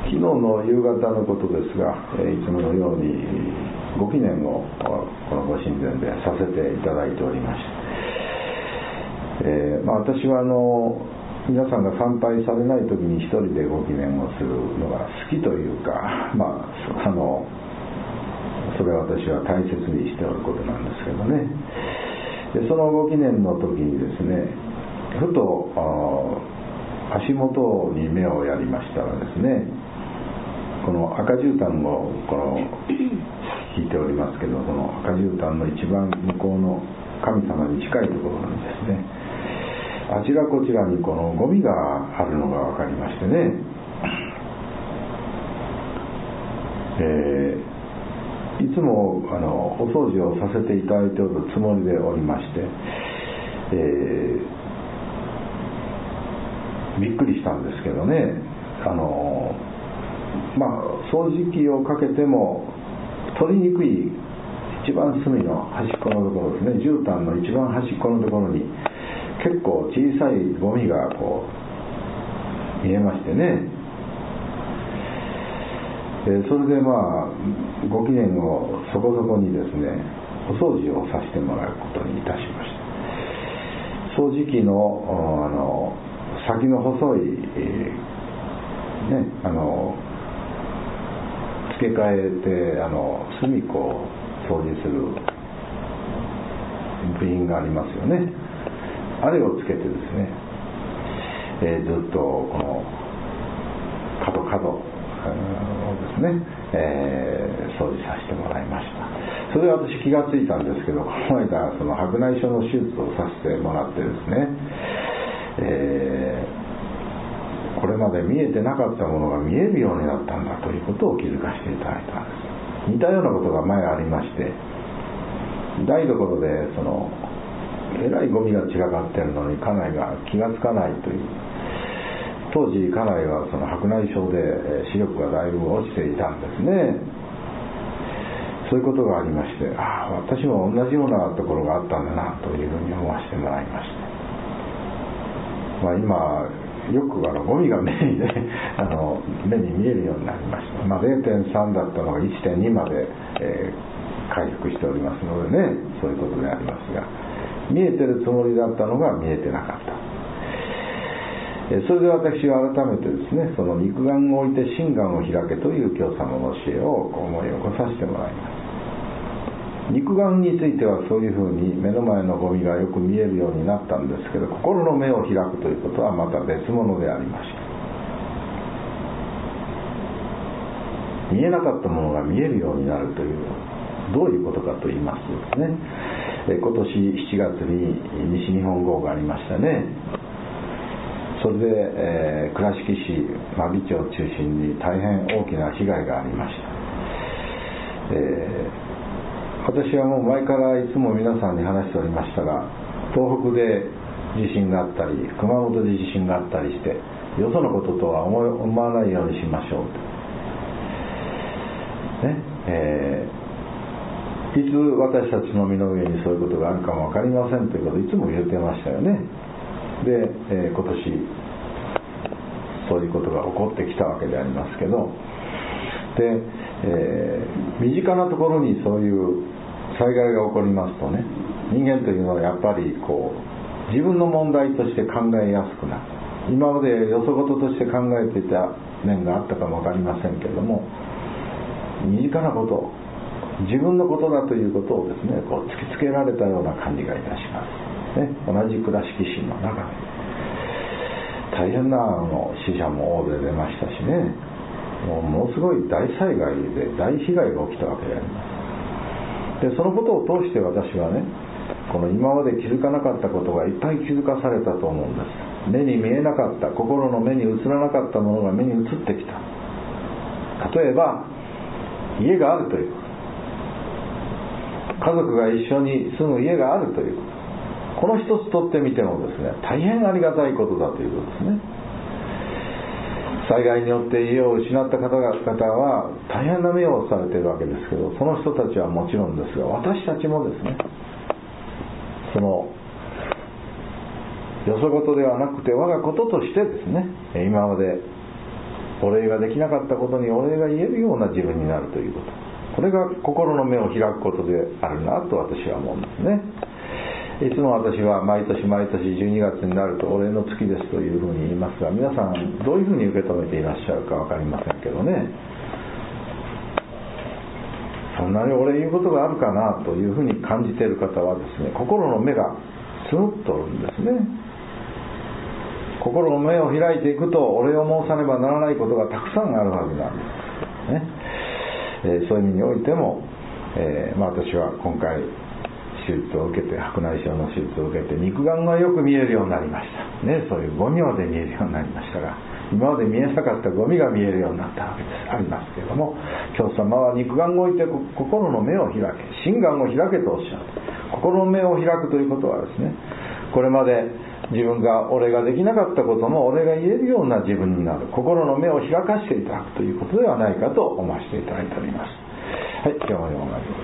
昨日の夕方のことですが、いつものようにご記念をこのご神前でさせていただいておりまして、私は皆さんが参拝されない時に一人でご記念をするのが好きというか、それは私は大切にしておることなんですけどね。でそのご記念の時にですね、ふと足元に目をやりましたらですね、この赤絨毯を引いておりますけど、その赤絨毯の一番向こうの神様に近いところにですね、あちらこちらにこのゴミがあるのが分かりましてね、いつもお掃除をさせていただいておるつもりでおりまして、びっくりしたんですけどね、掃除機をかけても取りにくい一番隅の端っこのところですね、絨毯の一番端っこのところに結構小さいゴミが見えましてね、それでご記念をそこそこにですね、お掃除をさせてもらうことにいたしました。掃除機の先の細い、付け替えて隅っこを掃除する部品がありますよね。あれをつけてですね、ずっとこの角をですね、掃除させてもらいました。それで私気がついたんですけど、この間その白内障の手術をさせてもらってですね、これまで見えてなかったものが見えるようになったんだということを気づかせていただいたんです。似たようなことが前ありまして、台所でえらいゴミが散らかっているのに家内が気がつかないという。当時家内は白内障で視力がだいぶ落ちていたんですね。そういうことがありまして、私も同じようなところがあったんだなというふうに思わせてもらいまして、今よくゴミが目に見えるようになりました。0.3 だったのが 1.2 まで、回復しておりますのでね、そういうことでありますが、見えてるつもりだったのが見えてなかった。それで私は改めてですね、その肉眼を置いて心眼を開けという教様の教えを思い起こさせてもらいます。肉眼についてはそういうふうに目の前のゴミがよく見えるようになったんですけど、心の目を開くということはまた別物でありました。見えなかったものが見えるようになるという、どういうことかと言いますとですね、今年7月に西日本豪雨がありましたね。それで、倉敷市真備町を中心に大変大きな被害がありました。私はもう前からいつも皆さんに話しておりましたが、東北で地震があったり熊本で地震があったりして、よそのこととは思わないようにしましょうと、いつ私たちの身の上にそういうことがあるかも分かりませんということをいつも言ってましたよね。で、今年そういうことが起こってきたわけでありますけど、で、身近なところにそういう災害が起こりますとね、人間というのはやっぱり自分の問題として考えやすくなる。今までよそ事として考えていた面があったかも分かりませんけれども、身近なこと、自分のことだということをですね、突きつけられたような感じがいたします、ね、同じ倉敷市の中で大変な死者も大勢出ましたしね、ものすごい大災害で大被害が起きたわけであります。でそのことを通して私はね、この今まで気づかなかったことがいっぱい気づかされたと思うんです。目に見えなかった、心の目に映らなかったものが目に映ってきた。例えば家があるということ、家族が一緒に住む家があるということ、この一つとってみてもですね、大変ありがたいことだということですね。災害によって家を失った方々は大変な目をされているわけですけど、その人たちはもちろんですが、私たちもですね、そのよそ事ではなくて我がこととしてですね、今までお礼ができなかったことにお礼が言えるような自分になるということ、これが心の目を開くことであるなと私は思うんですね。いつも私は毎年毎年12月になるとお礼の月ですというふうに言いますが、皆さんどういうふうに受け止めていらっしゃるか分かりませんけどね、そんなにお礼言うことがあるかなというふうに感じている方はですね、心の目がつむっとるんですね。心の目を開いていくとお礼を申さねばならないことがたくさんあるはずなんですね。そういう意味においても、私は今回手術を受けて、白内障の手術を受けて肉眼がよく見えるようになりました、ね、そういうゴミまで見えるようになりましたが、今まで見えなかったゴミが見えるようになったわけです。ありますけれども、教祖様は肉眼を置いて心の目を開け、心眼を開けとおっしゃる。心の目を開くということはですね、これまで自分が俺ができなかったことも俺が言えるような自分になる、心の目を開かせていただくということではないかと思わせていただいております。はい、今日も読まれます。